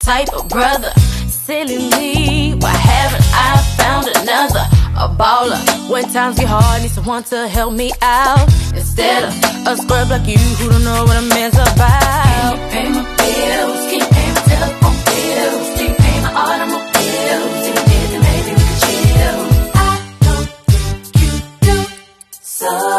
type of brother. Silly me, why haven't I found another? A baller. When times get hard, need someone to help me out, instead of a scrub like you who don't know what a man's about. Can you pay my bills? Can you pay my telephone bills? Can you pay my automobiles? If you did, then maybe we could chill. I don't think you do. So